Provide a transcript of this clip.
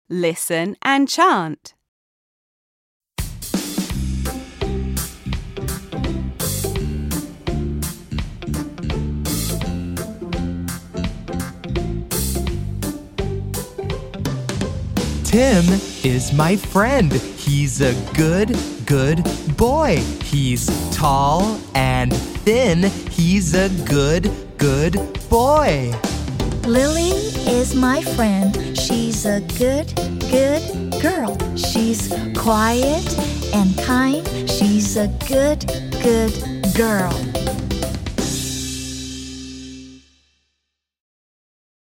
Listen and chant. Tim is my friend. He's a good boy. He's tall and thin. He's a good boy. Lily is my friend. She's a good girl. She's quiet and kind. She's a good girl.